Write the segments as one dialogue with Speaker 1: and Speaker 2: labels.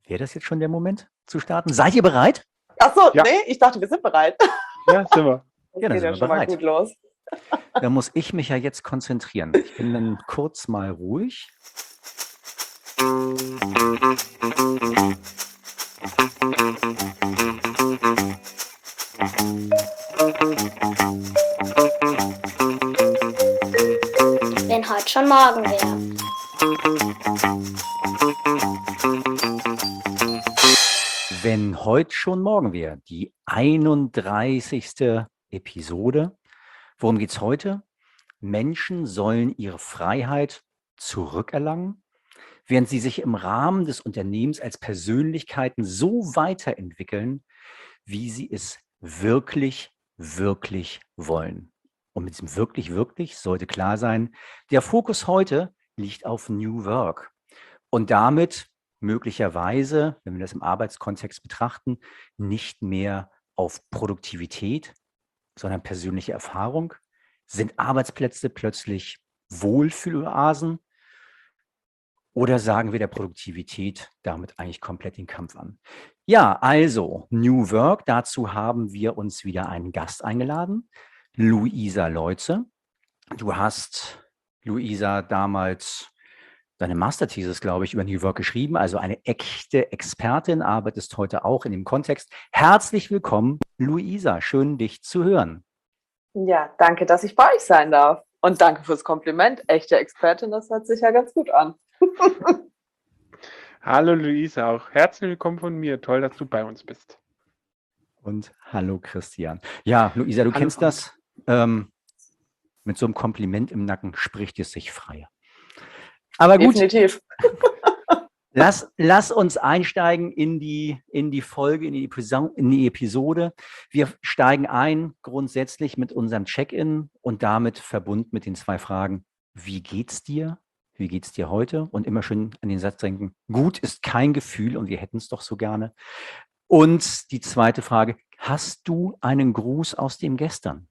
Speaker 1: Wäre das jetzt schon der Moment zu starten? Seid ihr bereit?
Speaker 2: Achso,
Speaker 3: Ja.
Speaker 2: nee, ich dachte, wir sind bereit.
Speaker 3: Ja, sind wir.
Speaker 2: Das
Speaker 1: Ja, dann
Speaker 2: geht
Speaker 1: sind
Speaker 2: ja
Speaker 1: wir
Speaker 2: schon mal
Speaker 1: bereit.
Speaker 2: gut los.
Speaker 1: Da muss ich mich ja jetzt konzentrieren. Ich bin dann kurz mal ruhig.
Speaker 4: Wenn heute schon morgen wäre.
Speaker 1: Wenn heute schon morgen wäre, die 31. Episode. Worum geht es heute? Menschen sollen ihre Freiheit zurückerlangen, während sie sich im Rahmen des Unternehmens als Persönlichkeiten so weiterentwickeln, wie sie es wirklich, wirklich wollen. Und mit diesem wirklich, wirklich sollte klar sein, der Fokus heute liegt auf New Work. Und damit möglicherweise, wenn wir das im Arbeitskontext betrachten, nicht mehr auf Produktivität, sondern persönliche Erfahrung. Sind Arbeitsplätze plötzlich Wohlfühloasen oder sagen wir der Produktivität damit eigentlich komplett den Kampf an? Ja, also New Work, dazu haben wir uns wieder einen Gast eingeladen, Luisa Leutze. Du hast, Luisa, damals deine Masterthesis, glaube ich, über New Work geschrieben, also eine echte Expertin, arbeitest heute auch in dem Kontext. Herzlich willkommen, Luisa, schön dich zu hören.
Speaker 2: Ja, danke, dass ich bei euch sein darf. Und danke fürs Kompliment. Echte Expertin, das hört sich ja ganz gut an.
Speaker 3: Hallo Luisa, auch herzlich willkommen von mir. Toll, dass du bei uns bist.
Speaker 1: Und hallo Christian. Ja, Luisa, du
Speaker 3: Hallo,
Speaker 1: kennst das. Mit so einem Kompliment im Nacken spricht es sich frei. Aber gut,
Speaker 2: Definitiv.
Speaker 1: lass uns einsteigen in die Folge, in die Episode. Wir steigen ein grundsätzlich mit unserem Check-in und damit verbunden mit den zwei Fragen: Wie geht's dir? Wie geht's dir heute? Und immer schön an den Satz denken: Gut ist kein Gefühl und wir hätten es doch so gerne. Und die zweite Frage: Hast du einen Gruß aus dem Gestern?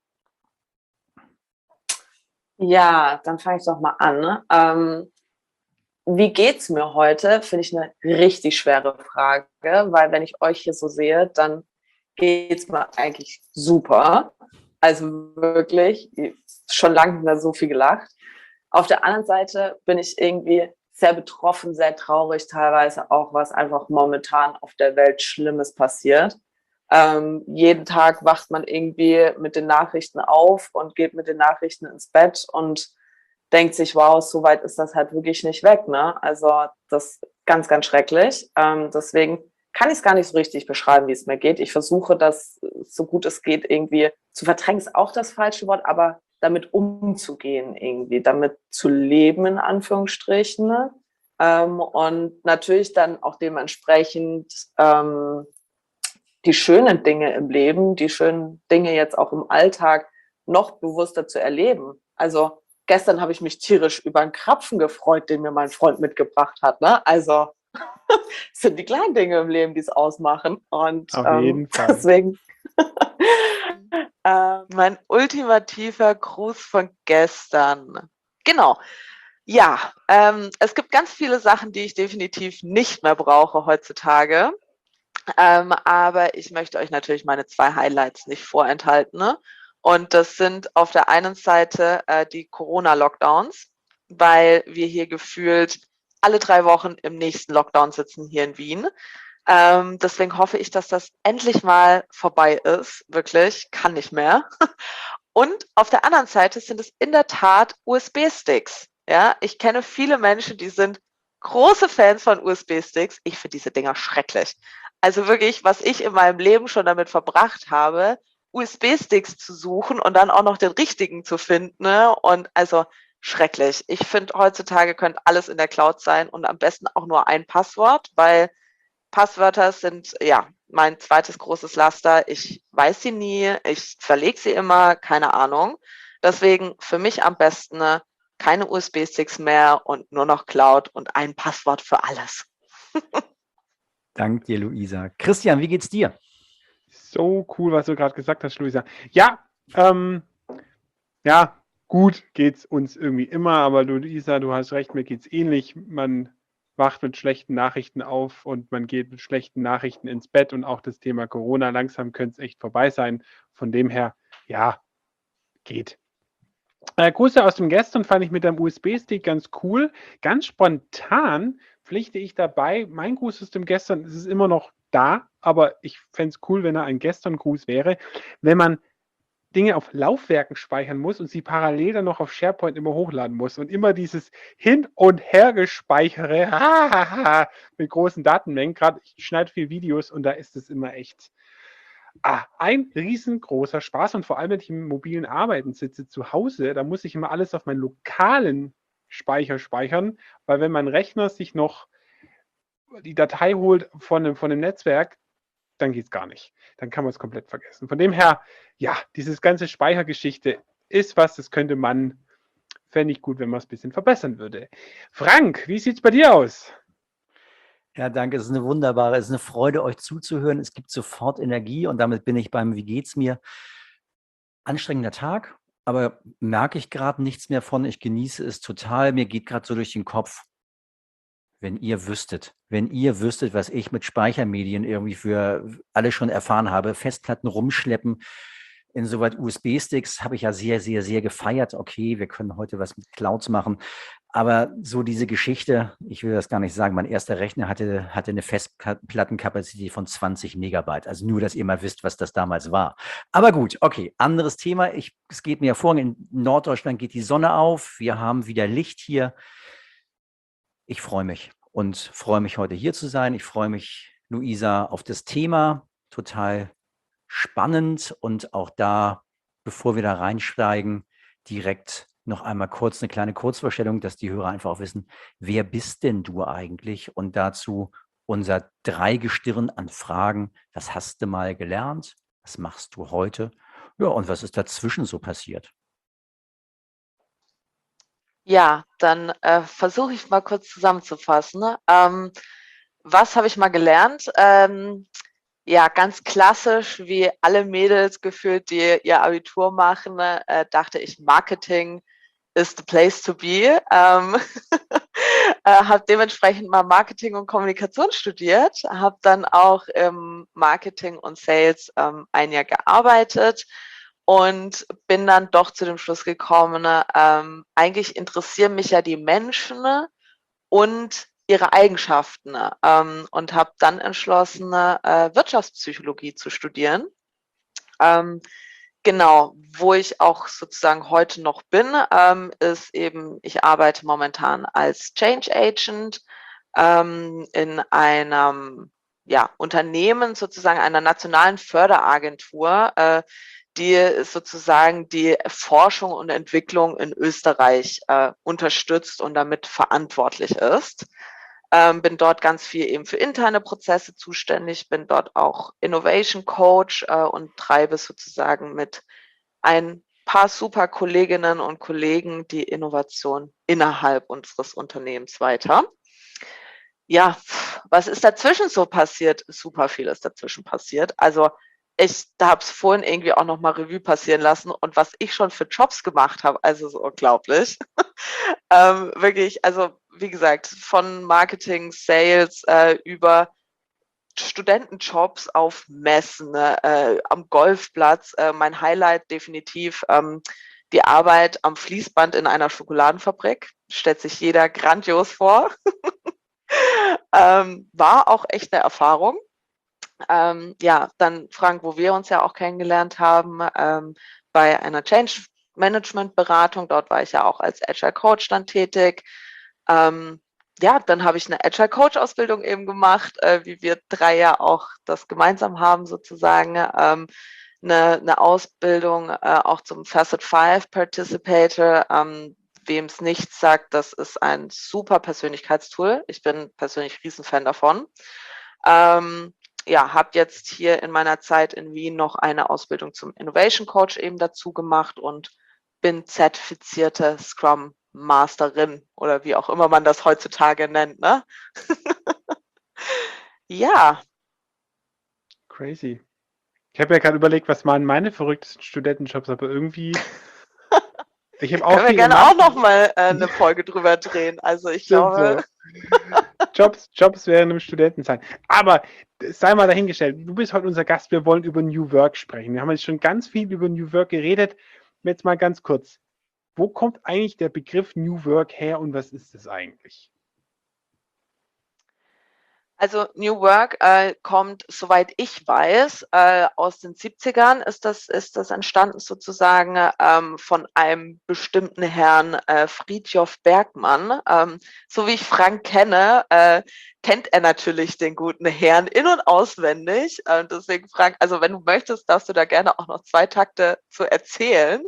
Speaker 2: Ja, dann fange ich doch mal an. Ne? Wie geht's mir heute? Finde ich eine richtig schwere Frage, weil wenn ich euch hier so sehe, dann geht's mir eigentlich super. Also wirklich, schon lange nicht mehr so viel gelacht. Auf der anderen Seite bin ich irgendwie sehr betroffen, sehr traurig teilweise auch, was einfach momentan auf der Welt Schlimmes passiert. Jeden Tag wacht man irgendwie mit den Nachrichten auf und geht mit den Nachrichten ins Bett und denkt sich, wow, so weit ist das halt wirklich nicht weg. Ne? Also das ist ganz, ganz schrecklich. Deswegen kann ich es gar nicht so richtig beschreiben, wie es mir geht. Ich versuche das, so gut es geht, irgendwie zu verdrängen, ist auch das falsche Wort, aber damit umzugehen irgendwie, damit zu leben, in Anführungsstrichen. Ne? Und natürlich dann auch dementsprechend die schönen Dinge im Leben, die schönen Dinge jetzt auch im Alltag noch bewusster zu erleben. Also gestern habe ich mich tierisch über einen Krapfen gefreut, den mir mein Freund mitgebracht hat. Ne? Also es sind die kleinen Dinge im Leben, die es ausmachen. Und
Speaker 3: Auf jeden Fall.
Speaker 2: deswegen mein ultimativer Gruß von gestern. Genau. Ja, es gibt ganz viele Sachen, die ich definitiv nicht mehr brauche heutzutage. Aber ich möchte euch natürlich meine 2 Highlights nicht vorenthalten. Ne? Und das sind auf der einen Seite die Corona-Lockdowns, weil wir hier gefühlt alle 3 Wochen im nächsten Lockdown sitzen hier in Wien. Deswegen hoffe ich, dass das endlich mal vorbei ist. Wirklich, kann nicht mehr. Und auf der anderen Seite sind es in der Tat USB-Sticks. Ja, ich kenne viele Menschen, die sind große Fans von USB-Sticks. Ich finde diese Dinger schrecklich. Also wirklich, was ich in meinem Leben schon damit verbracht habe, USB-Sticks zu suchen und dann auch noch den richtigen zu finden. Ne? Und also schrecklich. Ich finde, heutzutage könnte alles in der Cloud sein und am besten auch nur ein Passwort, weil Passwörter sind ja mein zweites großes Laster. Ich weiß sie nie, ich verlege sie immer, keine Ahnung. Deswegen für mich am besten keine USB-Sticks mehr und nur noch Cloud und ein Passwort für alles.
Speaker 1: Dank dir, Luisa. Christian, wie geht's dir?
Speaker 3: So cool, was du gerade gesagt hast, Luisa. Ja, gut geht's uns irgendwie immer, aber Luisa, du hast recht, mir geht's ähnlich. Man wacht mit schlechten Nachrichten auf und man geht mit schlechten Nachrichten ins Bett und auch das Thema Corona, langsam könnte es echt vorbei sein. Von dem her, ja, geht. Grüße aus dem Gestern fand ich mit dem USB-Stick ganz cool. Ganz spontan pflichte ich dabei, mein Gruß aus dem Gestern, es ist immer noch da, aber ich fände es cool, wenn er ein Gestern-Gruß wäre, wenn man Dinge auf Laufwerken speichern muss und sie parallel dann noch auf SharePoint immer hochladen muss und immer dieses Hin- und Hergespeichere mit großen Datenmengen. Gerade ich schneide viel Videos und da ist es immer echt ein riesengroßer Spaß. Und vor allem, wenn ich im mobilen Arbeiten sitze zu Hause, da muss ich immer alles auf meinen lokalen Speicher speichern, weil wenn mein Rechner sich noch die Datei holt von dem Netzwerk, dann geht es gar nicht. Dann kann man es komplett vergessen. Von dem her, ja, dieses ganze Speichergeschichte ist was, das fände ich gut, wenn man es ein bisschen verbessern würde. Frank, wie sieht es bei dir aus?
Speaker 1: Ja, danke. Es ist eine Freude, euch zuzuhören. Es gibt sofort Energie und damit bin ich beim Wie geht's mir? Anstrengender Tag, aber merke ich gerade nichts mehr von. Ich genieße es total. Mir geht gerade so durch den Kopf. Wenn ihr wüsstet, was ich mit Speichermedien irgendwie für alle schon erfahren habe, Festplatten rumschleppen, insoweit USB-Sticks habe ich ja sehr, sehr, sehr gefeiert. Okay, wir können heute was mit Clouds machen. Aber so diese Geschichte, ich will das gar nicht sagen, mein erster Rechner hatte eine Festplattenkapazität von 20 Megabyte. Also nur, dass ihr mal wisst, was das damals war. Aber gut, okay, anderes Thema. Es geht mir hervorragend. In Norddeutschland geht die Sonne auf. Wir haben wieder Licht hier. Ich freue mich heute hier zu sein. Ich freue mich, Luisa, auf das Thema. Total spannend und auch da, bevor wir da reinsteigen, direkt noch einmal kurz eine kleine Kurzvorstellung, dass die Hörer einfach auch wissen, wer bist denn du eigentlich? Und dazu unser Dreigestirn an Fragen. Was hast du mal gelernt? Was machst du heute? Ja, und was ist dazwischen so passiert?
Speaker 2: Ja, dann versuche ich mal kurz zusammenzufassen. Ne? Was habe ich mal gelernt? Ja, ganz klassisch, wie alle Mädels gefühlt, die ihr Abitur machen, dachte ich, Marketing is the place to be. Habe dementsprechend mal Marketing und Kommunikation studiert, habe dann auch im Marketing und Sales ein Jahr gearbeitet und bin dann doch zu dem Schluss gekommen, eigentlich interessieren mich ja die Menschen und ihre Eigenschaften und habe dann entschlossen, Wirtschaftspsychologie zu studieren. Genau, wo ich auch sozusagen heute noch bin, ist eben, ich arbeite momentan als Change Agent in einem Unternehmen, sozusagen einer nationalen Förderagentur, die sozusagen die Forschung und Entwicklung in Österreich unterstützt und damit verantwortlich ist. Bin dort ganz viel eben für interne Prozesse zuständig, bin dort auch Innovation Coach und treibe sozusagen mit ein paar super Kolleginnen und Kollegen die Innovation innerhalb unseres Unternehmens weiter. Ja, was ist dazwischen so passiert? Super viel ist dazwischen passiert. Also ich habe es vorhin irgendwie auch noch mal Revue passieren lassen und was ich schon für Jobs gemacht habe, also so unglaublich. Wirklich, also wie gesagt, von Marketing, Sales über Studentenjobs auf Messen, am Golfplatz. Mein Highlight definitiv die Arbeit am Fließband in einer Schokoladenfabrik. Stellt sich jeder grandios vor. War auch echt eine Erfahrung. Ja, dann Frank, wo wir uns ja auch kennengelernt haben, bei einer Change Management Beratung. Dort war ich ja auch als Agile Coach dann tätig. Ja, dann habe ich eine Agile Coach Ausbildung eben gemacht, wie wir drei ja auch das gemeinsam haben sozusagen. Eine Ausbildung auch zum Facet 5 Participator. Wem es nichts sagt, das ist ein super Persönlichkeitstool. Ich bin persönlich Riesenfan davon. Ja, habe jetzt hier in meiner Zeit in Wien noch eine Ausbildung zum Innovation Coach eben dazu gemacht und bin zertifizierte Scrum Masterin oder wie auch immer man das heutzutage nennt, ne? Ja.
Speaker 3: Crazy. Ich habe ja gerade überlegt, was waren meine verrücktesten Studentenjobs, aber irgendwie ich habe auch
Speaker 2: Können wir
Speaker 3: viel
Speaker 2: gerne
Speaker 3: gemacht.
Speaker 2: auch noch mal eine Folge drüber drehen. Also ich glaube.
Speaker 3: So. Jobs während einem Studentenzeit. Aber sei mal dahingestellt, du bist heute unser Gast, wir wollen über New Work sprechen. Wir haben jetzt schon ganz viel über New Work geredet. Jetzt mal ganz kurz, wo kommt eigentlich der Begriff New Work her und was ist es eigentlich?
Speaker 2: Also New Work kommt, soweit ich weiß, aus den 70ern ist das entstanden sozusagen von einem bestimmten Herrn Fridtjof Bergmann. So wie ich Frank kenne, kennt er natürlich den guten Herrn in- und auswendig. Deswegen, Frank, also wenn du möchtest, darfst du da gerne auch noch 2 Takte zu erzählen.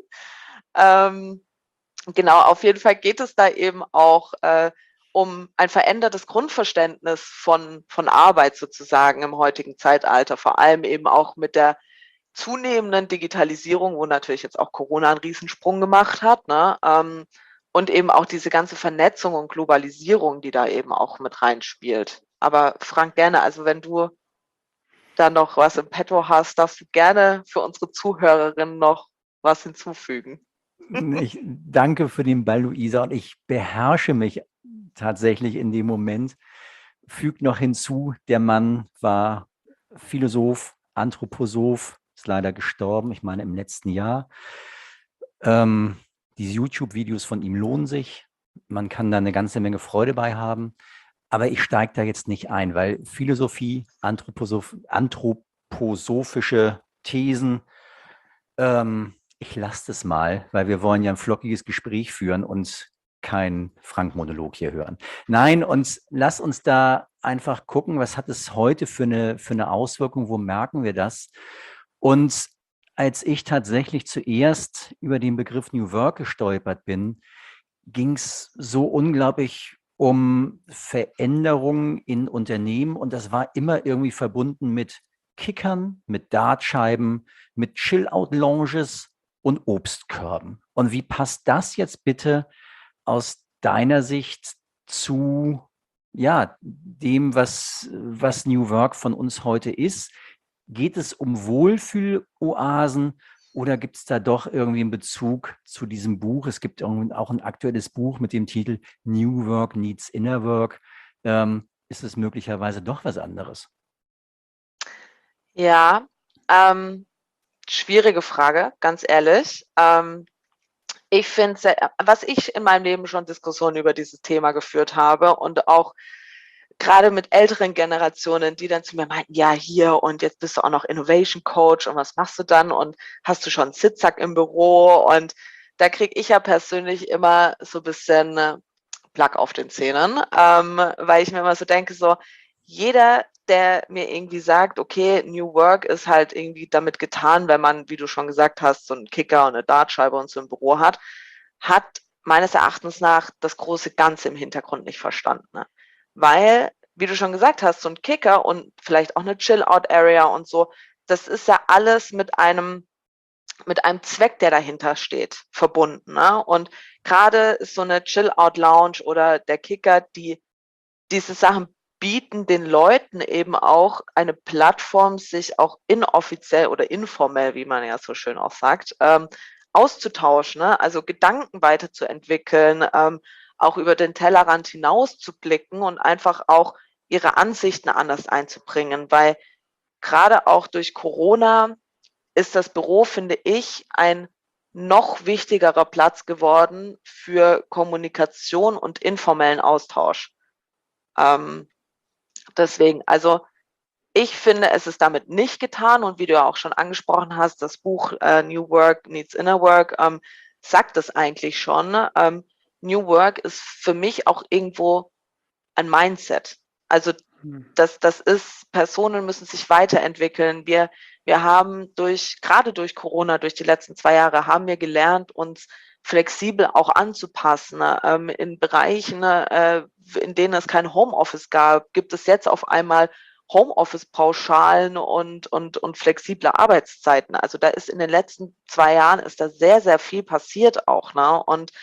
Speaker 2: Genau, auf jeden Fall geht es da eben auch um ein verändertes Grundverständnis von Arbeit sozusagen im heutigen Zeitalter, vor allem eben auch mit der zunehmenden Digitalisierung, wo natürlich jetzt auch Corona einen Riesensprung gemacht hat, ne? Und eben auch diese ganze Vernetzung und Globalisierung, die da eben auch mit reinspielt. Aber Frank, gerne, also wenn du da noch was im Petto hast, darfst du gerne für unsere Zuhörerinnen noch was hinzufügen.
Speaker 1: Ich danke für den Ball, Luisa, und ich beherrsche mich tatsächlich in dem Moment. Fügt noch hinzu, der Mann war Philosoph, Anthroposoph, ist leider gestorben, ich meine im letzten Jahr. Diese YouTube-Videos von ihm lohnen sich. Man kann da eine ganze Menge Freude bei haben. Aber ich steige da jetzt nicht ein, weil Philosophie, anthroposophische Thesen, ich lasse das mal, weil wir wollen ja ein flockiges Gespräch führen und kein Frank-Monolog hier hören. Nein, und lass uns da einfach gucken, was hat es heute für eine Auswirkung, wo merken wir das? Und als ich tatsächlich zuerst über den Begriff New Work gestolpert bin, ging es so unglaublich um Veränderungen in Unternehmen und das war immer irgendwie verbunden mit Kickern, mit Dartscheiben, mit Chill-Out-Lounges und Obstkörben. Und wie passt das jetzt bitte aus deiner Sicht zu dem, was New Work von uns heute ist? Geht es um Wohlfühloasen oder gibt es da doch irgendwie einen Bezug zu diesem Buch? Es gibt auch ein aktuelles Buch mit dem Titel New Work Needs Inner Work. Ist es möglicherweise doch was anderes?
Speaker 2: Ja, schwierige Frage, ganz ehrlich. Ich finde, was ich in meinem Leben schon Diskussionen über dieses Thema geführt habe und auch gerade mit älteren Generationen, die dann zu mir meinten, ja, hier und jetzt bist du auch noch Innovation Coach und was machst du dann und hast du schon einen Sitzsack im Büro? Und da kriege ich ja persönlich immer so ein bisschen Plack auf den Zähnen, weil ich mir immer so denke, so jeder, der mir irgendwie sagt, okay, New Work ist halt irgendwie damit getan, wenn man, wie du schon gesagt hast, so einen Kicker und eine Dartscheibe und so im Büro hat meines Erachtens nach das große Ganze im Hintergrund nicht verstanden. Ne? Weil, wie du schon gesagt hast, so ein Kicker und vielleicht auch eine Chill-Out-Area und so, das ist ja alles mit einem Zweck, der dahinter steht, verbunden. Ne? Und gerade ist so eine Chill-Out-Lounge oder der Kicker, diese Sachen bieten den Leuten eben auch eine Plattform, sich auch inoffiziell oder informell, wie man ja so schön auch sagt, auszutauschen, ne? Also Gedanken weiterzuentwickeln, auch über den Tellerrand hinaus zu blicken und einfach auch ihre Ansichten anders einzubringen, weil gerade auch durch Corona ist das Büro, finde ich, ein noch wichtigerer Platz geworden für Kommunikation und informellen Austausch. Deswegen, also ich finde, es ist damit nicht getan und wie du ja auch schon angesprochen hast, das Buch New Work Needs Inner Work sagt es eigentlich schon. New Work ist für mich auch irgendwo ein Mindset. Also das ist, Personen müssen sich weiterentwickeln. Wir haben gerade durch Corona, durch die letzten 2 Jahre, haben wir gelernt, uns flexibel auch anzupassen. In Bereichen, in denen es kein Homeoffice gab, gibt es jetzt auf einmal Homeoffice-Pauschalen und flexible Arbeitszeiten. Also da ist in den letzten 2 Jahren ist da sehr, sehr viel passiert auch. Ne? Und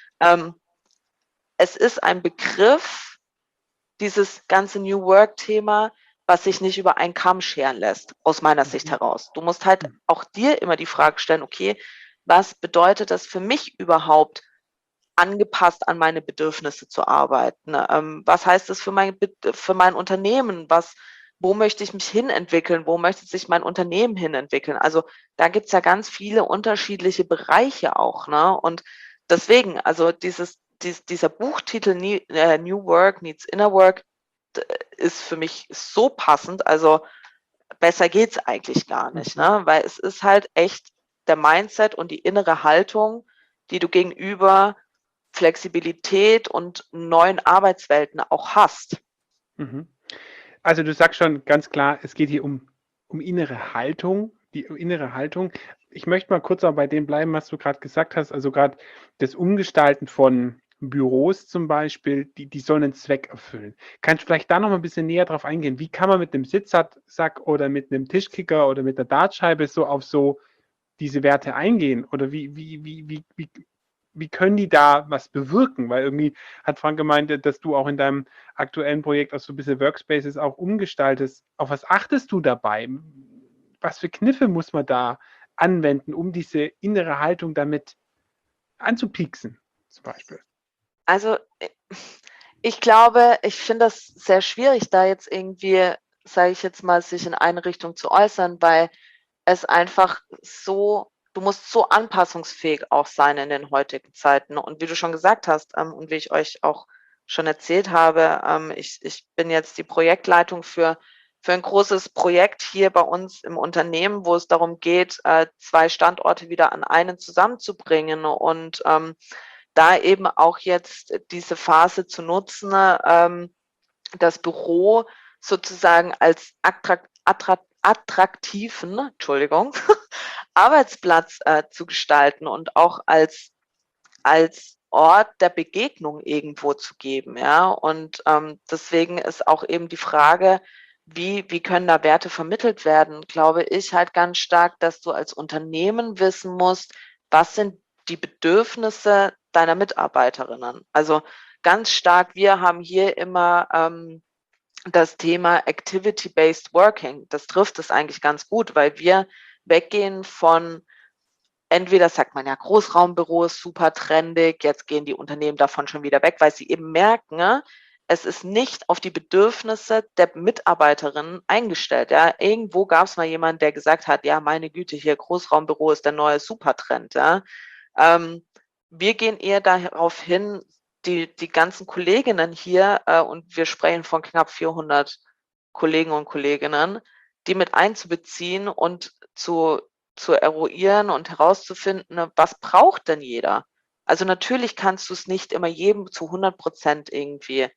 Speaker 2: es ist ein Begriff, dieses ganze New Work-Thema, was sich nicht über einen Kamm scheren lässt, aus meiner Sicht heraus. Du musst halt auch dir immer die Frage stellen, okay, was bedeutet das für mich überhaupt, angepasst an meine Bedürfnisse zu arbeiten? Was heißt das für mein Unternehmen? Wo möchte ich mich hinentwickeln? Wo möchte sich mein Unternehmen hinentwickeln? Also da gibt's ja ganz viele unterschiedliche Bereiche auch, ne? Und deswegen, also dieser Buchtitel New Work Meets Inner Work ist für mich so passend. Also besser geht's eigentlich gar nicht, ne? Weil es ist halt echt der Mindset und die innere Haltung, die du gegenüber Flexibilität und neuen Arbeitswelten auch hast.
Speaker 3: Mhm. Also du sagst schon ganz klar, es geht hier um innere Haltung, die innere Haltung. Ich möchte mal kurz auch bei dem bleiben, was du gerade gesagt hast, also gerade das Umgestalten von Büros zum Beispiel, die sollen einen Zweck erfüllen. Kannst du vielleicht da noch mal ein bisschen näher drauf eingehen? Wie kann man mit einem Sitzsack oder mit einem Tischkicker oder mit einer Dartscheibe so auf so diese Werte eingehen? Oder wie können die da was bewirken? Weil irgendwie hat Frank gemeint, dass du auch in deinem aktuellen Projekt auch so ein bisschen Workspaces auch umgestaltest. Auf was achtest du dabei? Was für Kniffe muss man da anwenden, um diese innere Haltung damit anzupieksen, zum Beispiel?
Speaker 2: Also ich glaube, ich finde das sehr schwierig, da jetzt irgendwie, sage ich jetzt mal, sich in eine Richtung zu äußern, weil es einfach so, du musst so anpassungsfähig auch sein in den heutigen Zeiten. Und wie du schon gesagt hast, und wie ich euch auch schon erzählt habe, ich bin jetzt die Projektleitung für ein großes Projekt hier bei uns im Unternehmen, wo es darum geht, 2 Standorte wieder an einen zusammenzubringen und da eben auch jetzt diese Phase zu nutzen, das Büro sozusagen als attraktiven, Entschuldigung, Arbeitsplatz zu gestalten und auch als Ort der Begegnung irgendwo zu geben, ja. Und deswegen ist auch eben die Frage, wie können da Werte vermittelt werden, glaube ich halt ganz stark, dass du als Unternehmen wissen musst, was sind die Bedürfnisse deiner Mitarbeiterinnen. Also ganz stark, wir haben hier immer das Thema Activity-Based Working. Das trifft es eigentlich ganz gut, weil wir weggehen von entweder sagt man ja, Großraumbüro ist super trendig, jetzt gehen die Unternehmen davon schon wieder weg, weil sie eben merken, es ist nicht auf die Bedürfnisse der Mitarbeiterinnen eingestellt. Ja. Irgendwo gab es mal jemanden, der gesagt hat, ja, meine Güte, hier Großraumbüro ist der neue Supertrend. Ja. Wir gehen eher darauf hin, die ganzen Kolleginnen hier, und wir sprechen von knapp 400 Kollegen und Kolleginnen, die mit einzubeziehen und zu eruieren und herauszufinden, was braucht denn jeder? Also natürlich kannst du es nicht immer jedem zu 100% irgendwie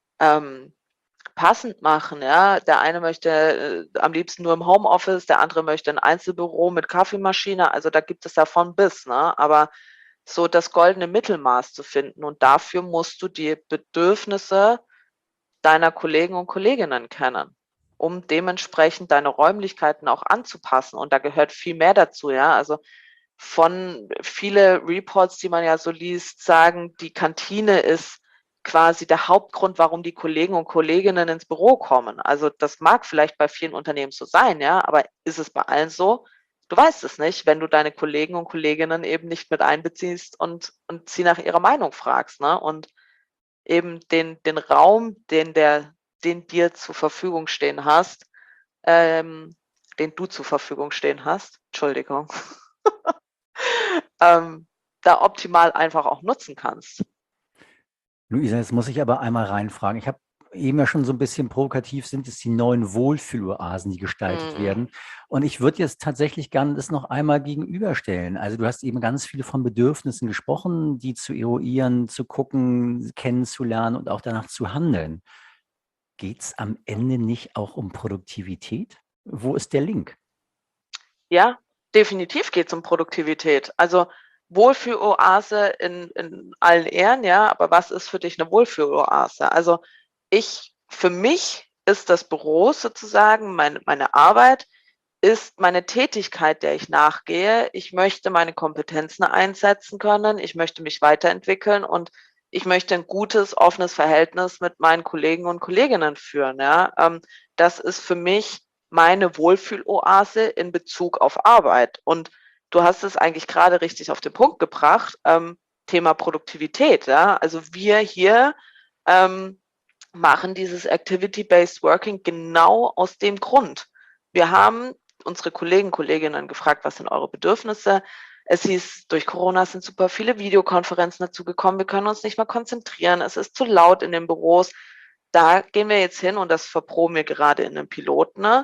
Speaker 2: passend machen. Ja? Der eine möchte am liebsten nur im Homeoffice, der andere möchte ein Einzelbüro mit Kaffeemaschine. Also da gibt es ja von bis. Ne? Aber so das goldene Mittelmaß zu finden und dafür musst du die Bedürfnisse deiner Kollegen und Kolleginnen kennen, um dementsprechend deine Räumlichkeiten auch anzupassen. Und da gehört viel mehr dazu, ja. Also von viele Reports, die man ja so liest, sagen, die Kantine ist quasi der Hauptgrund, warum die Kollegen und Kolleginnen ins Büro kommen. Also das mag vielleicht bei vielen Unternehmen so sein, ja, aber ist es bei allen so? Du weißt es nicht, wenn du deine Kollegen und Kolleginnen eben nicht mit einbeziehst und sie nach ihrer Meinung fragst, ne? Und eben den Raum, den dir zur Verfügung stehen hast, den du zur Verfügung stehen hast, Entschuldigung, da optimal einfach auch nutzen kannst.
Speaker 1: Luisa, jetzt muss ich aber einmal reinfragen. Ich habe eben ja schon so ein bisschen provokativ, sind es die neuen Wohlfühloasen, die gestaltet werden. Und ich würde jetzt tatsächlich gerne das noch einmal gegenüberstellen. Also du hast eben ganz viele von Bedürfnissen gesprochen, die zu eruieren, zu gucken, kennenzulernen und auch danach zu handeln. Geht es am Ende nicht auch um Produktivität? Wo ist der Link?
Speaker 2: Ja, definitiv geht es um Produktivität. Also Wohlfühloase in allen Ehren, ja, aber was ist für dich eine Wohlfühloase? Also für mich ist das Büro sozusagen, meine Arbeit ist meine Tätigkeit, der ich nachgehe. Ich möchte meine Kompetenzen einsetzen können, ich möchte mich weiterentwickeln und ich möchte ein gutes, offenes Verhältnis mit meinen Kollegen und Kolleginnen führen. Ja? Das ist für mich meine Wohlfühloase in Bezug auf Arbeit. Und du hast es eigentlich gerade richtig auf den Punkt gebracht. Thema Produktivität. Ja? Also wir hier machen dieses Activity-Based Working genau aus dem Grund. Wir haben unsere Kolleginnen gefragt, was sind eure Bedürfnisse? Es hieß, durch Corona sind super viele Videokonferenzen dazu gekommen, wir können uns nicht mehr konzentrieren, es ist zu laut in den Büros. Da gehen wir jetzt hin und das verproben wir gerade in einem Piloten, ne?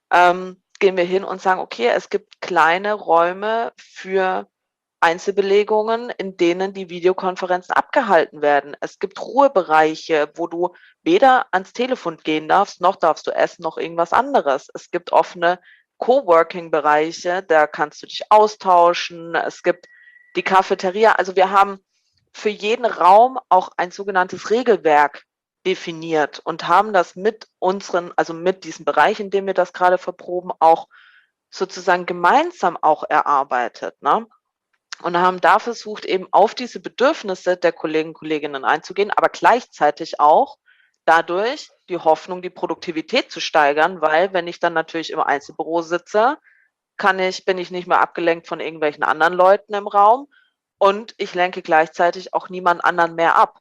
Speaker 2: Gehen wir hin und sagen, okay, es gibt kleine Räume für Einzelbelegungen, in denen die Videokonferenzen abgehalten werden. Es gibt Ruhebereiche, wo du weder ans Telefon gehen darfst, noch darfst du essen, noch irgendwas anderes. Es gibt offene Coworking-Bereiche, da kannst du dich austauschen. Es gibt die Cafeteria. Also wir haben für jeden Raum auch ein sogenanntes Regelwerk definiert und haben das mit mit diesem Bereich, in dem wir das gerade verproben, auch sozusagen gemeinsam auch erarbeitet, ne? Und haben da versucht, eben auf diese Bedürfnisse der Kolleginnen einzugehen, aber gleichzeitig auch dadurch die Hoffnung, die Produktivität zu steigern, weil wenn ich dann natürlich im Einzelbüro sitze, bin ich nicht mehr abgelenkt von irgendwelchen anderen Leuten im Raum und ich lenke gleichzeitig auch niemand anderen mehr ab.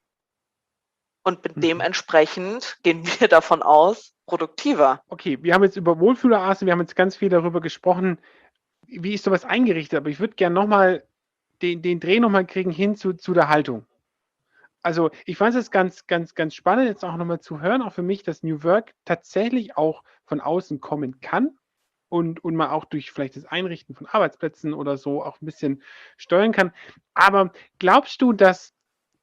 Speaker 2: Und dementsprechend gehen wir davon aus, produktiver.
Speaker 3: Okay, wir haben jetzt über Wohlfühloase, wir haben jetzt ganz viel darüber gesprochen, wie ist sowas eingerichtet, aber ich würde gerne nochmal den Dreh nochmal kriegen hin zu der Haltung. Also ich fand es ganz spannend, jetzt auch nochmal zu hören, auch für mich, dass New Work tatsächlich auch von außen kommen kann und man auch durch vielleicht das Einrichten von Arbeitsplätzen oder so auch ein bisschen steuern kann. Aber glaubst du, dass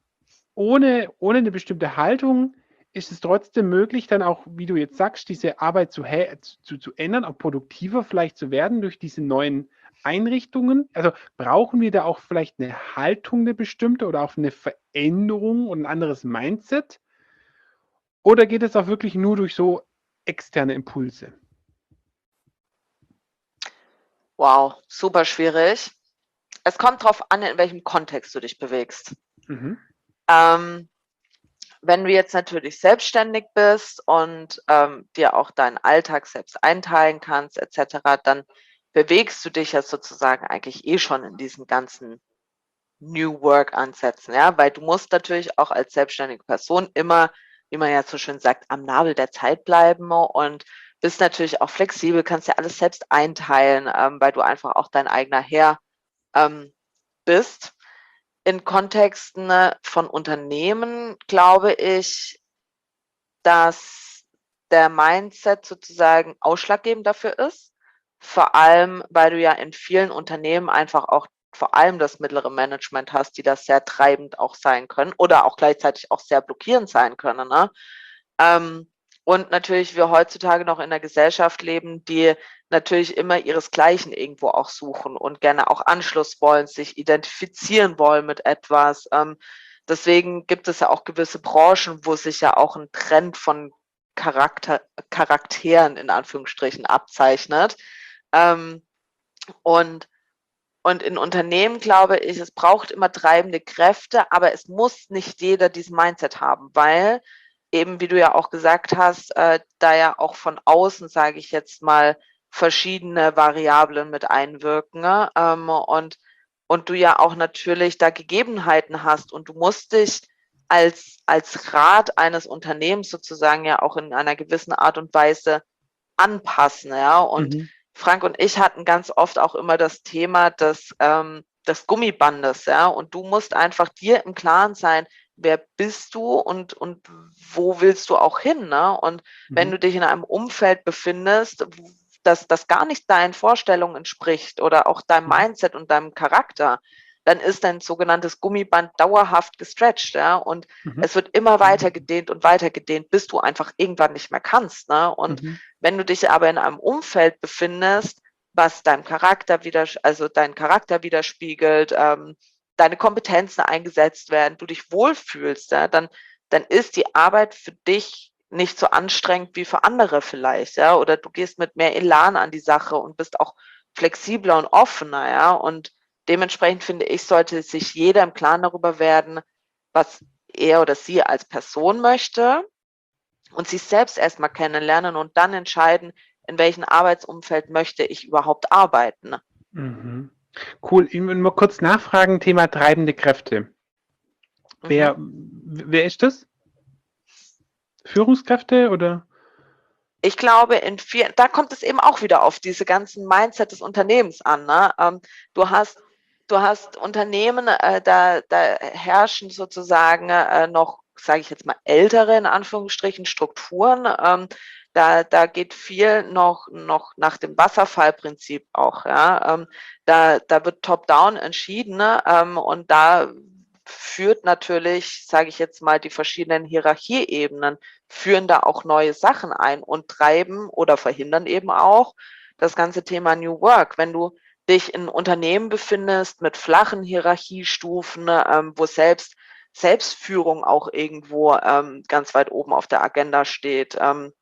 Speaker 3: ohne eine bestimmte Haltung ist es trotzdem möglich, dann auch, wie du jetzt sagst, diese Arbeit zu ändern, auch produktiver vielleicht zu werden durch diese neuen Einrichtungen? Also brauchen wir da auch vielleicht eine Haltung, eine bestimmte oder auch eine Veränderung und ein anderes Mindset? Oder geht es auch wirklich nur durch so externe Impulse?
Speaker 2: Wow, super schwierig. Es kommt darauf an, in welchem Kontext du dich bewegst.
Speaker 3: Mhm.
Speaker 2: Wenn du jetzt natürlich selbstständig bist und dir auch deinen Alltag selbst einteilen kannst, etc., dann bewegst du dich ja sozusagen eigentlich schon in diesen ganzen New Work-Ansätzen, ja, weil du musst natürlich auch als selbstständige Person immer, wie man ja so schön sagt, am Nabel der Zeit bleiben und bist natürlich auch flexibel, kannst ja alles selbst einteilen, weil du einfach auch dein eigener Herr bist. In Kontexten von Unternehmen glaube ich, dass der Mindset sozusagen ausschlaggebend dafür ist. Vor allem, weil du ja in vielen Unternehmen einfach auch vor allem das mittlere Management hast, die das sehr treibend auch sein können oder auch gleichzeitig auch sehr blockierend sein können, ne? Und natürlich wir heutzutage noch in einer Gesellschaft leben, die natürlich immer ihresgleichen irgendwo auch suchen und gerne auch Anschluss wollen, sich identifizieren wollen mit etwas. Deswegen gibt es ja auch gewisse Branchen, wo sich ja auch ein Trend von Charakteren in Anführungsstrichen abzeichnet. Und in Unternehmen glaube ich, es braucht immer treibende Kräfte, aber es muss nicht jeder diesen Mindset haben, weil eben, wie du ja auch gesagt hast, da ja auch von außen, sage ich jetzt mal, verschiedene Variablen mit einwirken, ne? Und du ja auch natürlich da Gegebenheiten hast und du musst dich als Rat eines Unternehmens sozusagen ja auch in einer gewissen Art und Weise anpassen, ja. Und Frank und ich hatten ganz oft auch immer das Thema des Gummibandes, ja. Und du musst einfach dir im Klaren sein, wer bist du und wo willst du auch hin, ne? Und wenn du dich in einem Umfeld befindest, das gar nicht deinen Vorstellungen entspricht oder auch deinem Mindset und deinem Charakter, dann ist dein sogenanntes Gummiband dauerhaft gestretcht, ja, und es wird immer weiter gedehnt und weiter gedehnt, bis du einfach irgendwann nicht mehr kannst, ne? Und wenn du dich aber in einem Umfeld befindest, was deinem Charakter deinen Charakter widerspiegelt, deine Kompetenzen eingesetzt werden, du dich wohlfühlst, ja, dann ist die Arbeit für dich nicht so anstrengend wie für andere vielleicht, ja, oder du gehst mit mehr Elan an die Sache und bist auch flexibler und offener, ja, und dementsprechend finde ich, sollte sich jeder im Klaren darüber werden, was er oder sie als Person möchte und sich selbst erstmal kennenlernen und dann entscheiden, in welchem Arbeitsumfeld möchte ich überhaupt arbeiten.
Speaker 3: Cool. Ich will mal kurz nachfragen, Thema treibende Kräfte. Wer ist das? Führungskräfte oder?
Speaker 2: Ich glaube, da kommt es eben auch wieder auf diese ganzen Mindset des Unternehmens an. Ne? Du hast Unternehmen, da herrschen sozusagen noch, sage ich jetzt mal, ältere in Anführungsstrichen Strukturen. Da geht viel noch nach dem Wasserfallprinzip auch. Ja? Da wird top-down entschieden, ne? Und da führt natürlich, sage ich jetzt mal, die verschiedenen Hierarchieebenen führen da auch neue Sachen ein und treiben oder verhindern eben auch das ganze Thema New Work. Wenn du dich in Unternehmen befindest mit flachen Hierarchiestufen, wo Selbstführung auch irgendwo ganz weit oben auf der Agenda steht,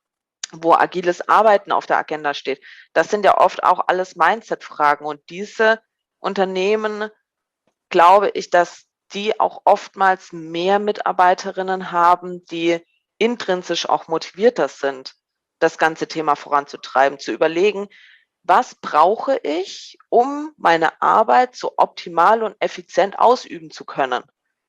Speaker 2: wo agiles Arbeiten auf der Agenda steht. Das sind ja oft auch alles Mindset-Fragen. Und diese Unternehmen, glaube ich, dass die auch oftmals mehr Mitarbeiterinnen haben, die intrinsisch auch motivierter sind, das ganze Thema voranzutreiben, zu überlegen, was brauche ich, um meine Arbeit so optimal und effizient ausüben zu können.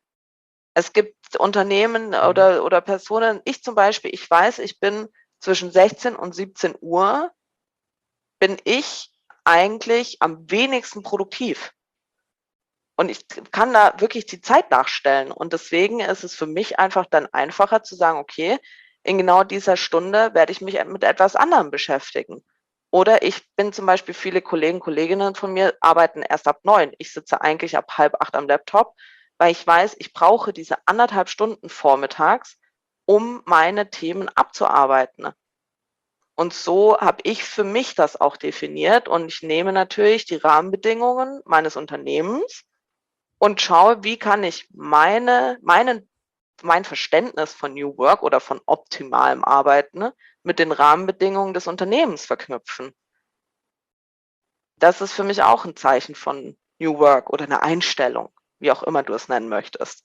Speaker 2: Es gibt Unternehmen oder Personen, ich zum Beispiel, ich weiß, ich bin zwischen 16 und 17 Uhr, bin ich eigentlich am wenigsten produktiv. Und ich kann da wirklich die Zeit nachstellen. Und deswegen ist es für mich einfach dann einfacher zu sagen, okay, in genau dieser Stunde werde ich mich mit etwas anderem beschäftigen. Oder ich bin zum Beispiel, viele Kollegen, Kolleginnen von mir arbeiten erst ab 9. Ich sitze eigentlich ab 7:30 am Laptop, weil ich weiß, ich brauche diese 1,5 Stunden vormittags, um meine Themen abzuarbeiten. Und so habe ich für mich das auch definiert. Und ich nehme natürlich die Rahmenbedingungen meines Unternehmens und schaue, wie kann ich mein Verständnis von New Work oder von optimalem Arbeiten mit den Rahmenbedingungen des Unternehmens verknüpfen. Das ist für mich auch ein Zeichen von New Work oder eine Einstellung, wie auch immer du es nennen möchtest.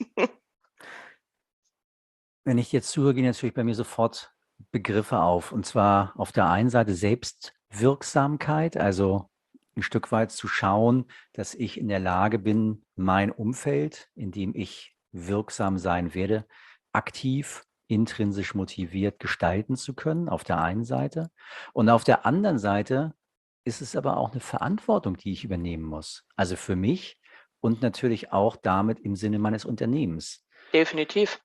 Speaker 1: Wenn ich jetzt zuhöre, gehen natürlich bei mir sofort Begriffe auf. Und zwar auf der einen Seite Selbstwirksamkeit, also ein Stück weit zu schauen, dass ich in der Lage bin, mein Umfeld, in dem ich wirksam sein werde, aktiv, intrinsisch motiviert gestalten zu können, auf der einen Seite. Und auf der anderen Seite ist es aber auch eine Verantwortung, die ich übernehmen muss. Also für mich und natürlich auch damit im Sinne meines Unternehmens.
Speaker 2: Definitiv.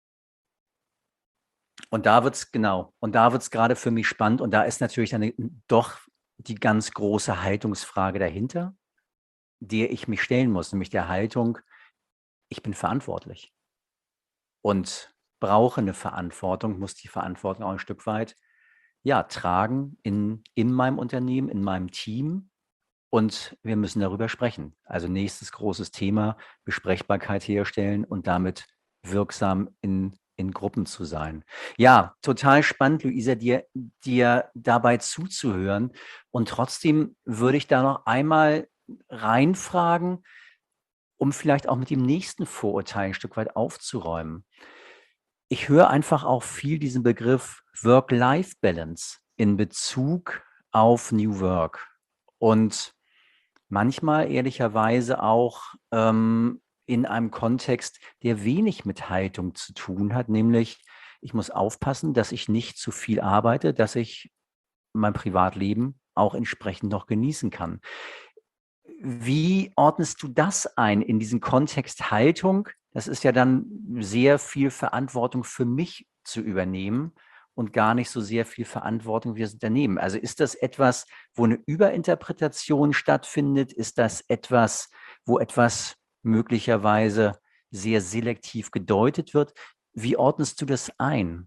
Speaker 1: Und da wird es gerade für mich spannend und da ist natürlich dann doch die ganz große Haltungsfrage dahinter, der ich mich stellen muss, nämlich der Haltung, ich bin verantwortlich und brauche eine Verantwortung, muss die Verantwortung auch ein Stück weit tragen in meinem Unternehmen, in meinem Team und wir müssen darüber sprechen. Also nächstes großes Thema, Besprechbarkeit herstellen und damit wirksam in Gruppen zu sein. Ja, total spannend, Luisa, dir dabei zuzuhören. Und trotzdem würde ich da noch einmal reinfragen, um vielleicht auch mit dem nächsten Vorurteil ein Stück weit aufzuräumen. Ich höre einfach auch viel diesen Begriff Work-Life-Balance in Bezug auf New Work. Und manchmal ehrlicherweise auch in einem Kontext, der wenig mit Haltung zu tun hat, nämlich ich muss aufpassen, dass ich nicht zu viel arbeite, dass ich mein Privatleben auch entsprechend noch genießen kann. Wie ordnest du das ein in diesen Kontext Haltung? Das ist ja dann sehr viel Verantwortung für mich zu übernehmen und gar nicht so sehr viel Verantwortung für das Unternehmen. Also ist das etwas, wo eine Überinterpretation stattfindet? Ist das etwas, wo etwas möglicherweise sehr selektiv gedeutet wird? Wie ordnest du das ein?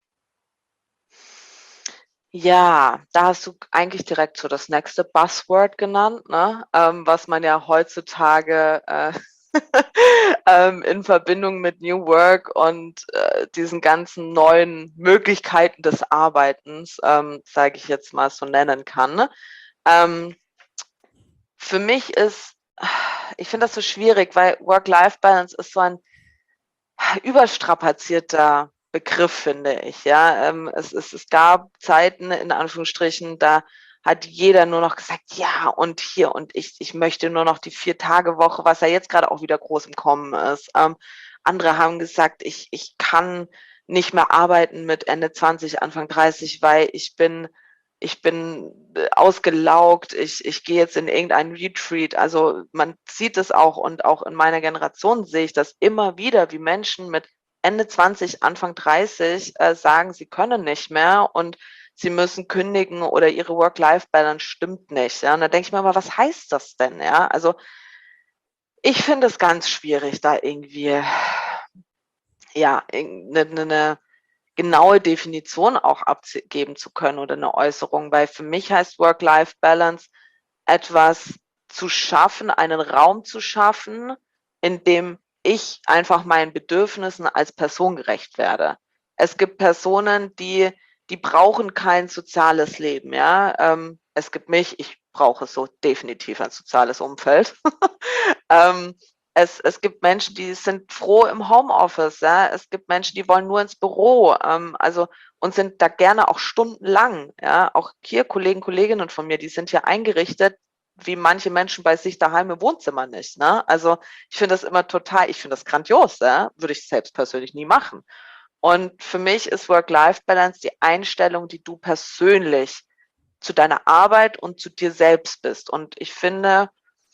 Speaker 2: Ja, da hast du eigentlich direkt so das nächste Buzzword genannt, ne? Was man ja heutzutage in Verbindung mit New Work und diesen ganzen neuen Möglichkeiten des Arbeitens, sage ich jetzt mal so nennen kann. Ne? Für mich ich finde das so schwierig, weil Work-Life-Balance ist so ein überstrapazierter Begriff, finde ich. Ja, es gab Zeiten, in Anführungsstrichen, da hat jeder nur noch gesagt, ja, und hier, und ich möchte nur noch die 4-Tage-Woche, was ja jetzt gerade auch wieder groß im Kommen ist. Andere haben gesagt, ich kann nicht mehr arbeiten mit Ende 20, Anfang 30, weil ich bin ausgelaugt, ich gehe jetzt in irgendein Retreat. Also man sieht es auch und auch in meiner Generation sehe ich das immer wieder, wie Menschen mit Ende 20, Anfang 30 sagen, sie können nicht mehr und sie müssen kündigen oder ihre Work-Life-Balance stimmt nicht. Ja? Und da denke ich mir mal, was heißt das denn? Ja? Also ich finde es ganz schwierig, da irgendwie ja, eine genaue Definition auch abgeben zu können oder eine Äußerung, weil für mich heißt Work-Life-Balance etwas zu schaffen, einen Raum zu schaffen, in dem ich einfach meinen Bedürfnissen als Person gerecht werde. Es gibt Personen, die brauchen kein soziales Leben, ja. Es gibt mich, ich brauche so definitiv ein soziales Umfeld. Es gibt Menschen, die sind froh im Homeoffice, ja. Es gibt Menschen, die wollen nur ins Büro, also und sind da gerne auch stundenlang, ja. Auch hier Kolleginnen von mir, die sind hier eingerichtet, wie manche Menschen bei sich daheim im Wohnzimmer nicht, ne? Also ich finde das immer ich finde das grandios, ja. Würde ich selbst persönlich nie machen. Und für mich ist Work-Life-Balance die Einstellung, die du persönlich zu deiner Arbeit und zu dir selbst bist. Und ich finde,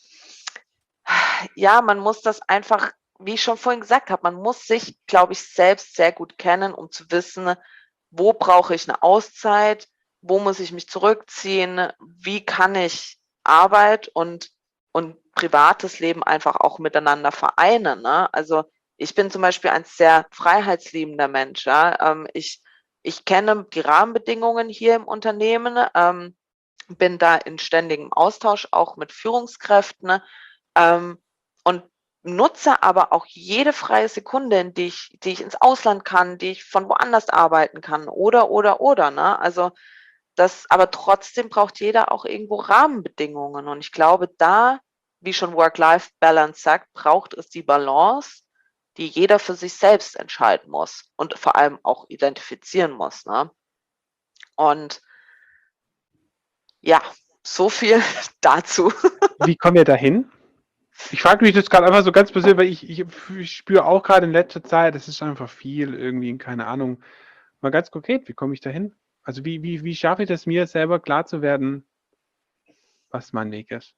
Speaker 2: ja, man muss das einfach, wie ich schon vorhin gesagt habe, man muss sich, glaube ich, selbst sehr gut kennen, um zu wissen, wo brauche ich eine Auszeit, wo muss ich mich zurückziehen, wie kann ich Arbeit und privates Leben einfach auch miteinander vereinen. Ne? Also ich bin zum Beispiel ein sehr freiheitsliebender Mensch. Ja? Ich kenne die Rahmenbedingungen hier im Unternehmen, bin da in ständigem Austausch auch mit Führungskräften, und nutze aber auch jede freie Sekunde, in die ich ins Ausland kann, die ich von woanders arbeiten kann oder, ne? Also aber trotzdem braucht jeder auch irgendwo Rahmenbedingungen. Und ich glaube, da, wie schon Work-Life-Balance sagt, braucht es die Balance, die jeder für sich selbst entscheiden muss und vor allem auch identifizieren muss, ne? Und ja, so viel dazu.
Speaker 3: Wie kommen wir dahin? Ich frage mich das gerade einfach so ganz persönlich, weil ich spüre auch gerade in letzter Zeit, das ist einfach viel irgendwie, keine Ahnung. Mal ganz konkret, wie komme ich dahin? Also wie schaffe ich das, mir selber klar zu werden, was mein Weg ist?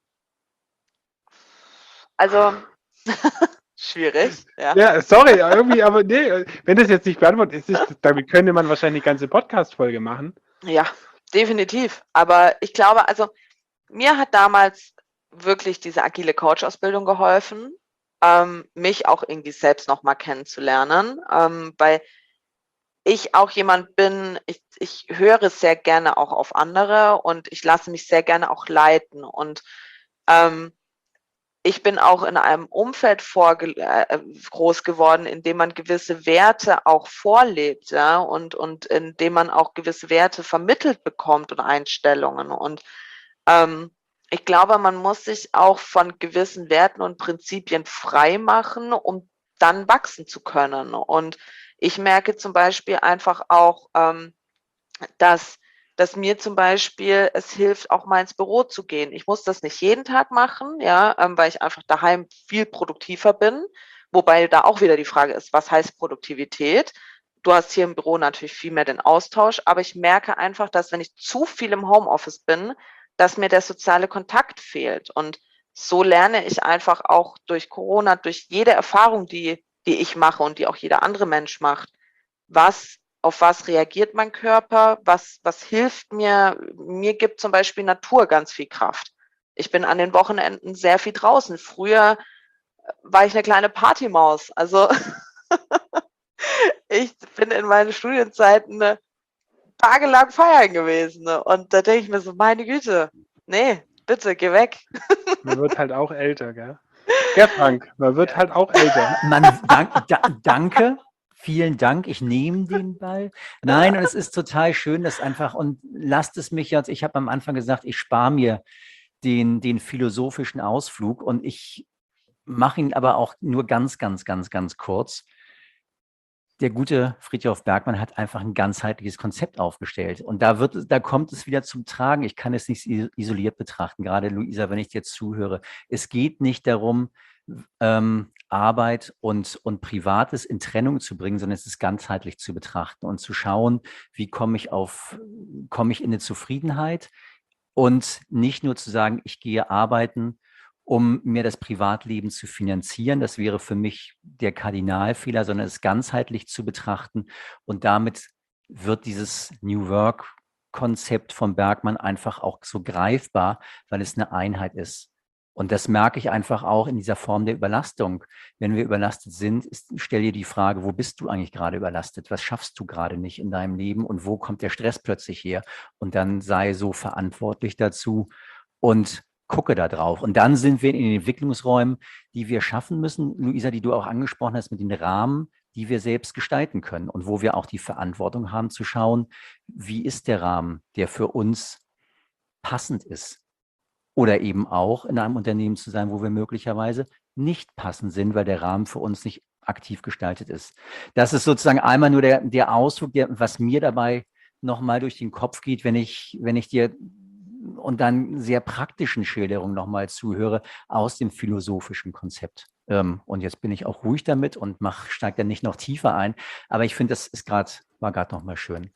Speaker 2: Also schwierig, ja.
Speaker 3: Ja, sorry, irgendwie, aber nee, wenn das jetzt nicht beantwortet ist, damit könnte man wahrscheinlich eine ganze Podcast-Folge machen.
Speaker 2: Ja, definitiv. Aber ich glaube, also mir hat damals wirklich diese agile Coach-Ausbildung geholfen, mich auch irgendwie selbst nochmal kennenzulernen, weil ich auch jemand bin, ich höre sehr gerne auch auf andere und ich lasse mich sehr gerne auch leiten. Und ich bin auch in einem Umfeld groß geworden, in dem man gewisse Werte auch vorlebt, ja, und in dem man auch gewisse Werte vermittelt bekommt und Einstellungen. Und ich glaube, man muss sich auch von gewissen Werten und Prinzipien frei machen, um dann wachsen zu können. Und ich merke zum Beispiel einfach auch, dass mir zum Beispiel es hilft, auch mal ins Büro zu gehen. Ich muss das nicht jeden Tag machen, ja, weil ich einfach daheim viel produktiver bin. Wobei da auch wieder die Frage ist, was heißt Produktivität? Du hast hier im Büro natürlich viel mehr den Austausch, aber ich merke einfach, dass wenn ich zu viel im Homeoffice bin, dass mir der soziale Kontakt fehlt. Und so lerne ich einfach auch durch Corona, durch jede Erfahrung, die ich mache und die auch jeder andere Mensch macht, auf was reagiert mein Körper, was hilft mir. Mir gibt zum Beispiel Natur ganz viel Kraft. Ich bin an den Wochenenden sehr viel draußen. Früher war ich eine kleine Partymaus. Also ich bin in meinen Studienzeiten tagelang feiern gewesen. Und da denke ich mir so, meine Güte, nee, bitte, geh weg.
Speaker 3: Man wird halt auch älter, gell? Ja, Frank, man wird halt auch älter.
Speaker 1: Danke. Vielen Dank, ich nehme den Ball. Nein, und es ist total schön, dass einfach, und lasst es mich jetzt, ich habe am Anfang gesagt, ich spare mir den philosophischen Ausflug und ich mache ihn aber auch nur ganz kurz. Der gute Frithjof Bergmann hat einfach ein ganzheitliches Konzept aufgestellt. Und da kommt es wieder zum Tragen. Ich kann es nicht isoliert betrachten, gerade Luisa, wenn ich dir zuhöre. Es geht nicht darum, Arbeit und Privates in Trennung zu bringen, sondern es ist ganzheitlich zu betrachten und zu schauen, wie komme ich in eine Zufriedenheit und nicht nur zu sagen, ich gehe arbeiten, um mir das Privatleben zu finanzieren. Das wäre für mich der Kardinalfehler, sondern es ganzheitlich zu betrachten. Und damit wird dieses New Work-Konzept von Bergmann einfach auch so greifbar, weil es eine Einheit ist. Und das merke ich einfach auch in dieser Form der Überlastung. Wenn wir überlastet sind, stell dir die Frage, wo bist du eigentlich gerade überlastet? Was schaffst du gerade nicht in deinem Leben und wo kommt der Stress plötzlich her? Und dann sei so verantwortlich dazu und gucke da drauf. Und dann sind wir in den Entwicklungsräumen, die wir schaffen müssen, Luisa, die du auch angesprochen hast, mit den Rahmen, die wir selbst gestalten können und wo wir auch die Verantwortung haben zu schauen, wie ist der Rahmen, der für uns passend ist. Oder eben auch in einem Unternehmen zu sein, wo wir möglicherweise nicht passend sind, weil der Rahmen für uns nicht aktiv gestaltet ist. Das ist sozusagen einmal nur der Ausdruck, was mir dabei nochmal durch den Kopf geht, wenn ich dir und dann sehr praktischen Schilderungen nochmal zuhöre aus dem philosophischen Konzept. Und jetzt bin ich auch ruhig damit und steige dann nicht noch tiefer ein. Aber ich finde, war gerade nochmal schön.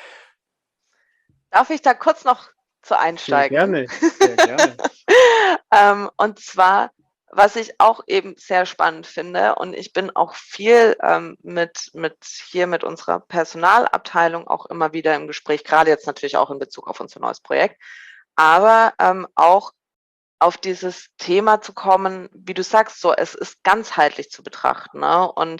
Speaker 2: Darf ich da kurz noch zu einsteigen?
Speaker 3: Sehr gerne.
Speaker 2: Und zwar, was ich auch eben sehr spannend finde, und ich bin auch viel mit unserer Personalabteilung auch immer wieder im Gespräch, gerade jetzt natürlich auch in Bezug auf unser neues Projekt, aber auch auf dieses Thema zu kommen, wie du sagst, so es ist ganzheitlich zu betrachten. Ne? Und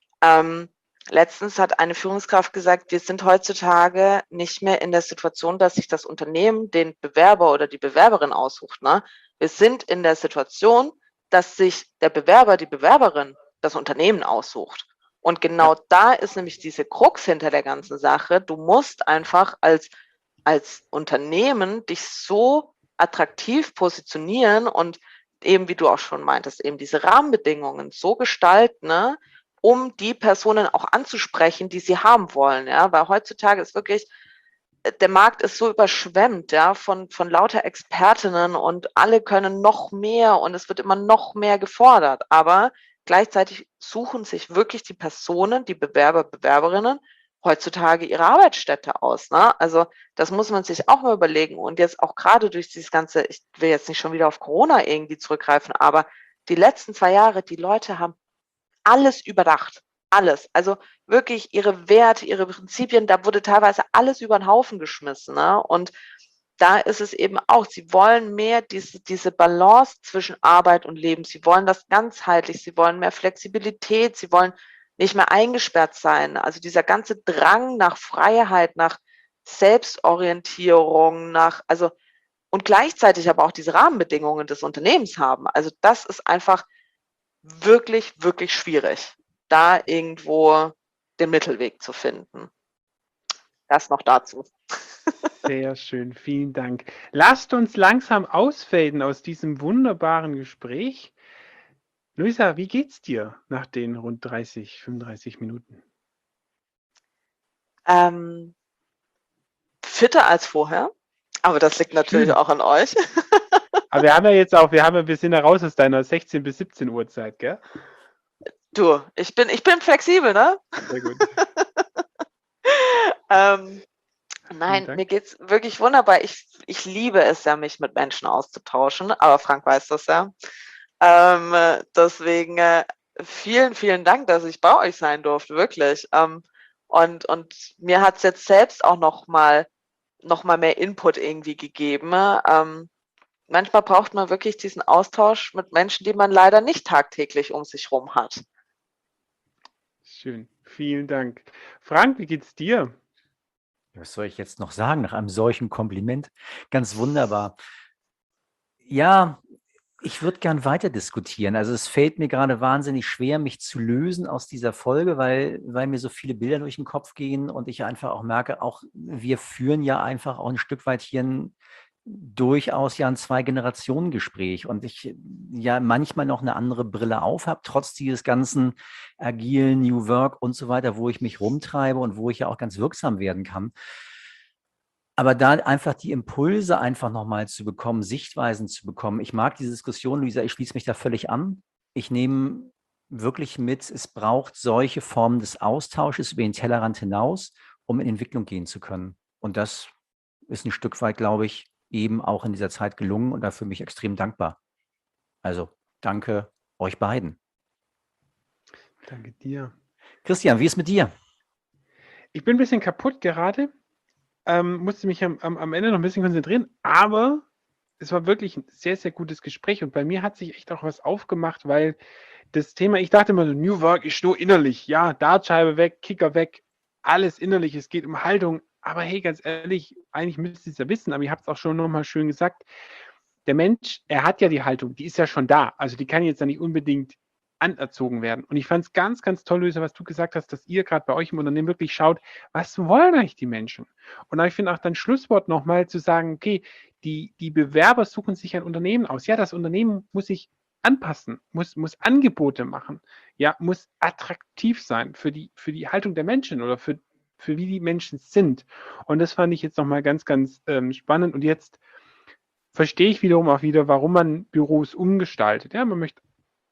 Speaker 2: letztens hat eine Führungskraft gesagt, wir sind heutzutage nicht mehr in der Situation, dass sich das Unternehmen den Bewerber oder die Bewerberin aussucht. Ne? Wir sind in der Situation, dass sich der Bewerber, die Bewerberin das Unternehmen aussucht. Und genau da ist nämlich diese Krux hinter der ganzen Sache. Du musst einfach als Unternehmen dich so attraktiv positionieren und eben, wie du auch schon meintest, eben diese Rahmenbedingungen so gestalten, ne, um die Personen auch anzusprechen, die sie haben wollen, ja, weil heutzutage ist wirklich, der Markt ist so überschwemmt, ja, von lauter Expertinnen und alle können noch mehr und es wird immer noch mehr gefordert, aber gleichzeitig suchen sich wirklich die Personen, die Bewerber, Bewerberinnen heutzutage ihre Arbeitsstätte aus, ne? Also das muss man sich auch mal überlegen und jetzt auch gerade durch dieses ganze, ich will jetzt nicht schon wieder auf Corona irgendwie zurückgreifen, aber die letzten 2 Jahre, die Leute haben alles überdacht. Alles. Also wirklich ihre Werte, ihre Prinzipien, da wurde teilweise alles über den Haufen geschmissen. Ne? Und da ist es eben auch, sie wollen mehr diese Balance zwischen Arbeit und Leben. Sie wollen das ganzheitlich, sie wollen mehr Flexibilität, sie wollen nicht mehr eingesperrt sein. Also dieser ganze Drang nach Freiheit, nach Selbstorientierung, und gleichzeitig aber auch diese Rahmenbedingungen des Unternehmens haben. Also das ist einfach wirklich, wirklich schwierig, da irgendwo den Mittelweg zu finden. Das noch dazu.
Speaker 3: Sehr schön, vielen Dank. Lasst uns langsam ausfaden aus diesem wunderbaren Gespräch. Luisa, wie geht's dir nach den rund 35 Minuten?
Speaker 2: Fitter als vorher, aber das liegt natürlich auch an euch.
Speaker 3: Aber wir sind ja raus aus deiner 16 bis 17 Uhr Zeit, gell?
Speaker 2: Du, ich bin flexibel, ne?
Speaker 3: Sehr gut.
Speaker 2: Nein, mir geht's wirklich wunderbar. Ich liebe es ja, mich mit Menschen auszutauschen, aber Frank weiß das ja. Deswegen vielen, vielen Dank, dass ich bei euch sein durfte, wirklich. Und mir hat es jetzt selbst auch noch mal mehr Input irgendwie gegeben. Manchmal braucht man wirklich diesen Austausch mit Menschen, die man leider nicht tagtäglich um sich rum hat.
Speaker 3: Schön, vielen Dank. Frank, wie geht's dir?
Speaker 1: Was soll ich jetzt noch sagen nach einem solchen Kompliment? Ganz wunderbar. Ja, ich würde gern weiter diskutieren. Also es fällt mir gerade wahnsinnig schwer, mich zu lösen aus dieser Folge, weil mir so viele Bilder durch den Kopf gehen und ich einfach auch merke, auch wir führen ja einfach auch ein Stück weit hier durchaus ein Zwei-Generationen-Gespräch und ich ja manchmal noch eine andere Brille auf habe, trotz dieses ganzen agilen New Work und so weiter, wo ich mich rumtreibe und wo ich ja auch ganz wirksam werden kann. Aber da einfach die Impulse einfach nochmal zu bekommen, Sichtweisen zu bekommen. Ich mag diese Diskussion, Luisa, ich schließe mich da völlig an. ich nehme wirklich mit, es braucht solche Formen des Austausches über den Tellerrand hinaus, um in Entwicklung gehen zu können. Und das ist ein Stück weit, glaube ich, eben auch in dieser Zeit gelungen und dafür bin ich extrem dankbar. Also danke euch beiden.
Speaker 3: Danke dir.
Speaker 1: Christian, wie ist mit dir?
Speaker 3: Ich bin ein bisschen kaputt gerade, musste mich am Ende noch ein bisschen konzentrieren, aber es war wirklich ein sehr, sehr gutes Gespräch und bei mir hat sich echt auch was aufgemacht, weil das Thema, ich dachte immer so, New Work ist nur innerlich, ja, Dartscheibe weg, Kicker weg, alles innerlich, es geht um Haltung, aber hey, ganz ehrlich, eigentlich müsst ihr es ja wissen, aber ihr habt es auch schon nochmal schön gesagt, der Mensch, er hat ja die Haltung, die ist ja schon da, also die kann jetzt ja nicht unbedingt anerzogen werden. Und ich fand es ganz, ganz toll, Luisa, was du gesagt hast, dass ihr gerade bei euch im Unternehmen wirklich schaut, was wollen eigentlich die Menschen? Und ich finde auch dein Schlusswort nochmal zu sagen, okay, die Bewerber suchen sich ein Unternehmen aus. Ja, das Unternehmen muss sich anpassen, muss Angebote machen, ja, muss attraktiv sein für die Haltung der Menschen oder für wie die Menschen sind. Und das fand ich jetzt nochmal ganz, ganz spannend. Und jetzt verstehe ich wiederum auch wieder, warum man Büros umgestaltet. Ja, man möchte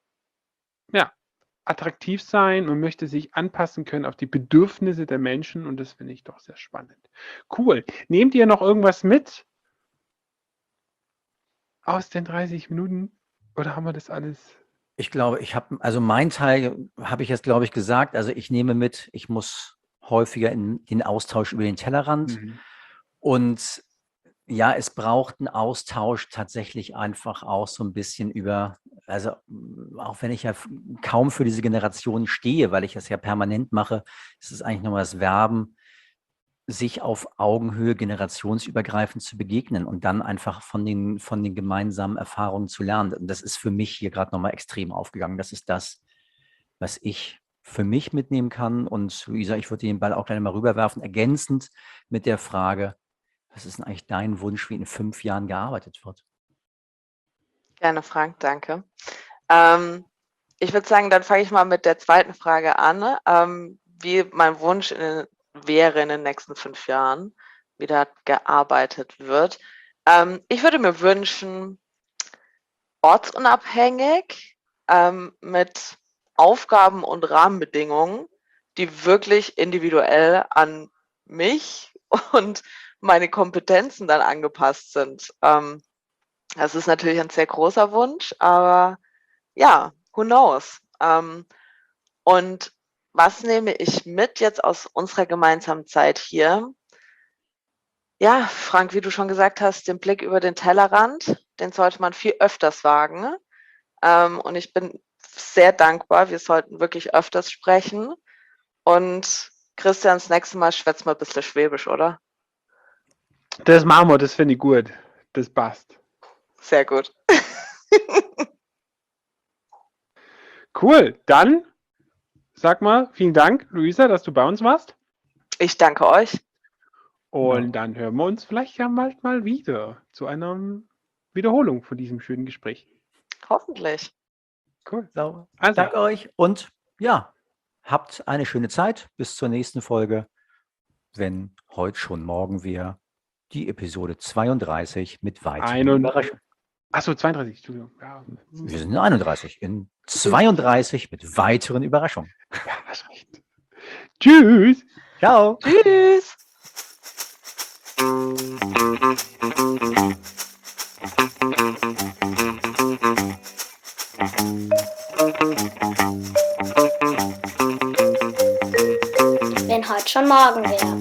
Speaker 3: attraktiv sein, man möchte sich anpassen können auf die Bedürfnisse der Menschen und das finde ich doch sehr spannend. Cool. Nehmt ihr noch irgendwas mit aus den 30 Minuten oder haben wir das alles?
Speaker 1: Ich glaube, also mein Teil habe ich jetzt, glaube ich, gesagt. Also ich nehme mit, ich muss häufiger in den Austausch über den Tellerrand. Und ja, es braucht einen Austausch tatsächlich einfach auch so ein bisschen also auch wenn ich ja kaum für diese Generation stehe, weil ich das ja permanent mache, ist es eigentlich nochmal das Werben, sich auf Augenhöhe generationsübergreifend zu begegnen und dann einfach von den gemeinsamen Erfahrungen zu lernen. Und das ist für mich hier gerade nochmal extrem aufgegangen. Das ist das, was ich für mich mitnehmen kann. Und Luisa, ich würde den Ball auch gleich mal rüberwerfen, ergänzend mit der Frage, was ist denn eigentlich dein Wunsch, wie in 5 Jahren gearbeitet wird?
Speaker 2: Gerne, Frank, danke. Ich würde sagen, dann fange ich mal mit der zweiten Frage an, wie mein Wunsch wäre in den nächsten 5 Jahren, wie da gearbeitet wird. Ich würde mir wünschen, ortsunabhängig, mit Aufgaben und Rahmenbedingungen, die wirklich individuell an mich und meine Kompetenzen dann angepasst sind. Das ist natürlich ein sehr großer Wunsch, aber ja, who knows? Und was nehme ich mit jetzt aus unserer gemeinsamen Zeit hier? Ja, Frank, wie du schon gesagt hast, den Blick über den Tellerrand, den sollte man viel öfters wagen. Und ich bin sehr dankbar, wir sollten wirklich öfters sprechen. Und Christian, das nächste Mal schwätzt mal ein bisschen Schwäbisch, oder?
Speaker 3: Das machen wir, das finde ich gut. Das passt.
Speaker 2: Sehr gut.
Speaker 3: Cool, dann sag mal, vielen Dank, Luisa, dass du bei uns warst.
Speaker 2: Ich danke euch.
Speaker 3: Und dann hören wir uns vielleicht ja bald mal wieder zu einer Wiederholung von diesem schönen Gespräch.
Speaker 2: Hoffentlich.
Speaker 3: Cool.
Speaker 1: So,
Speaker 3: Also,
Speaker 1: danke euch und ja, habt eine schöne Zeit. Bis zur nächsten Folge, wenn heute schon morgen wir die Episode 32 mit weiteren Überraschungen.
Speaker 3: Achso, 32, Entschuldigung. Ja.
Speaker 1: Wir sind in 31, in 32 mit weiteren Überraschungen.
Speaker 3: Ja, hast recht. Tschüss.
Speaker 1: Ciao.
Speaker 2: Tschüss.
Speaker 4: Wenn heute schon morgen wäre.